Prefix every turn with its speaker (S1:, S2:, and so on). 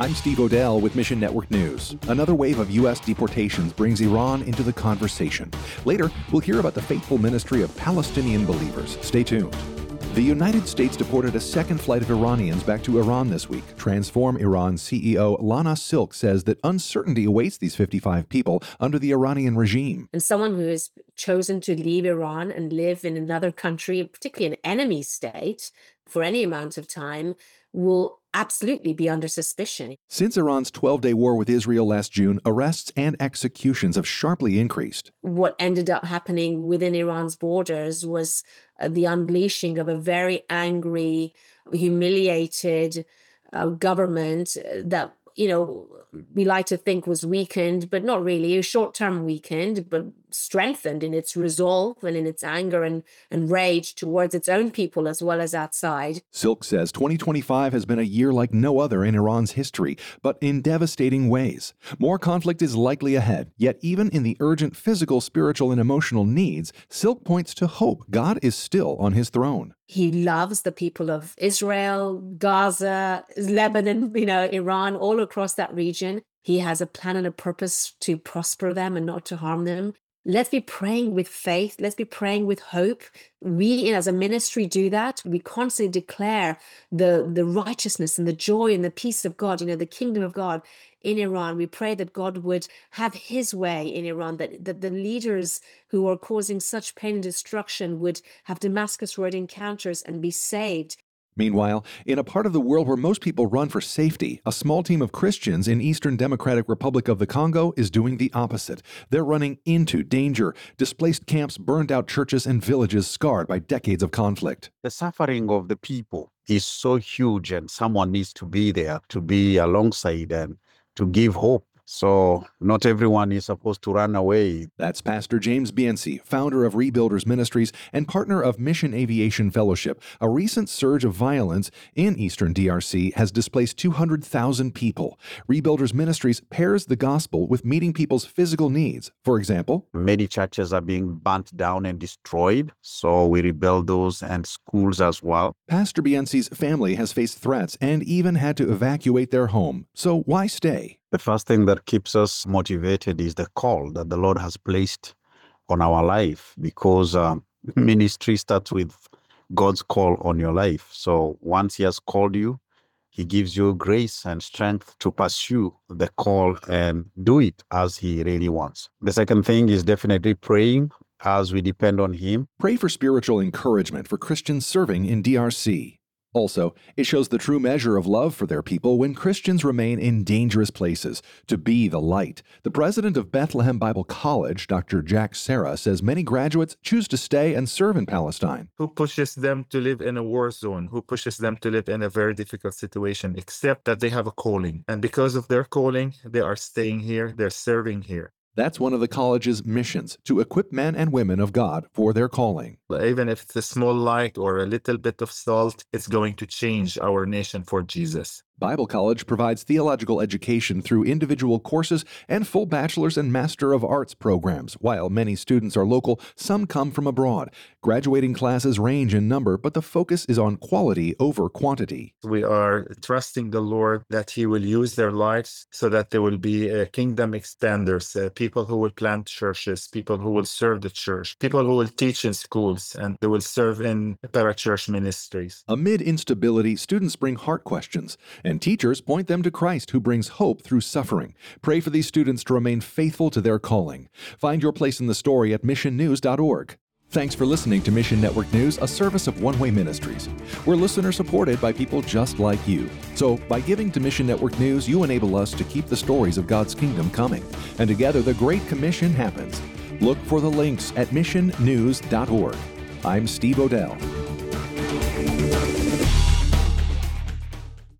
S1: I'm Steve Odell with Mission Network News. Another wave of U.S. deportations brings Iran into the conversation. Later, we'll hear about the faithful ministry of Palestinian believers. Stay tuned. The United States deported a second flight of Iranians back to Iran this week. Transform Iran CEO Lana Silk says that uncertainty awaits these 55 people under the Iranian regime.
S2: And someone who has chosen to leave Iran and live in another country, particularly an enemy state, for any amount of time, will absolutely be under suspicion.
S1: Since Iran's 12-day war with Israel last June, arrests and executions have sharply increased.
S2: What ended up happening within Iran's borders was the unleashing of a very angry, humiliated government that, we like to think was weakened, but not really. It was short-term weakened, but strengthened in its resolve and in its anger and rage towards its own people as well as outside.
S1: Silk says 2025 has been a year like no other in Iran's history, but in devastating ways. More conflict is likely ahead, yet even in the urgent physical, spiritual, and emotional needs, Silk points to hope God is still on his throne.
S2: He loves the people of Israel, Gaza, Lebanon, Iran, all across that region. He has a plan and a purpose to prosper them and not to harm them. Let's be praying with faith. Let's be praying with hope. We, as a ministry, do that. We constantly declare the righteousness and the joy and the peace of God, the kingdom of God in Iran. We pray that God would have his way in Iran, that the leaders who are causing such pain and destruction would have Damascus Road encounters and be saved.
S1: Meanwhile, in a part of the world where most people run for safety, a small team of Christians in Eastern Democratic Republic of the Congo is doing the opposite. They're running into danger, displaced camps, burned out churches, and villages scarred by decades of conflict.
S3: The suffering of the people is so huge, and someone needs to be there to be alongside and to give hope. So not everyone is supposed to run away.
S1: That's Pastor James Biensi, founder of Rebuilders Ministries and partner of Mission Aviation Fellowship. A recent surge of violence in Eastern DRC has displaced 200,000 people. Rebuilders Ministries pairs the gospel with meeting people's physical needs. For example,
S3: many churches are being burnt down and destroyed, so we rebuild those, and schools as well.
S1: Pastor Biensi's family has faced threats and even had to evacuate their home. So why stay?
S3: The first thing that keeps us motivated is the call that the Lord has placed on our life, because ministry starts with God's call on your life. So once he has called you, he gives you grace and strength to pursue the call and do it as he really wants. The second thing is definitely praying as we depend on him.
S1: Pray for spiritual encouragement for Christians serving in DRC. Also, it shows the true measure of love for their people when Christians remain in dangerous places to be the light. The president of Bethlehem Bible College, Dr. Jack Serra, says many graduates choose to stay and serve in Palestine.
S4: Who pushes them to live in a war zone? Who pushes them to live in a very difficult situation, except that they have a calling. And because of their calling, they are staying here, they're serving here.
S1: That's one of the college's missions, to equip men and women of God for their calling.
S4: Even if it's a small light or a little bit of salt, it's going to change our nation for Jesus.
S1: Bible College provides theological education through individual courses and full Bachelor's and Master of Arts programs. While many students are local, some come from abroad. Graduating classes range in number, but the focus is on quality over quantity.
S4: We are trusting the Lord that he will use their lives so that there will be kingdom expanders, people who will plant churches, people who will serve the church, people who will teach in schools, and they will serve in parachurch ministries.
S1: Amid instability, students bring heart questions, and teachers point them to Christ, who brings hope through suffering. Pray for these students to remain faithful to their calling. Find your place in the story at missionnews.org. Thanks for listening to Mission Network News, a service of One Way Ministries. We're listener-supported by people just like you. So, by giving to Mission Network News, you enable us to keep the stories of God's kingdom coming. And together, the Great Commission happens. Look for the links at missionnews.org. I'm Steve Odell.